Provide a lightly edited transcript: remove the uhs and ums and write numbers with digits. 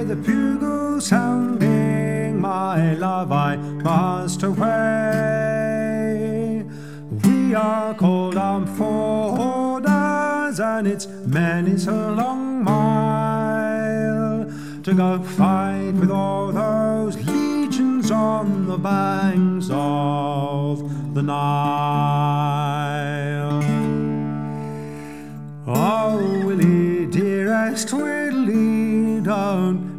the bugle sounding, my love, I must away. We are called armed for orders, and it's many's a long mile to go fight with all those legions on the banks of the Nile.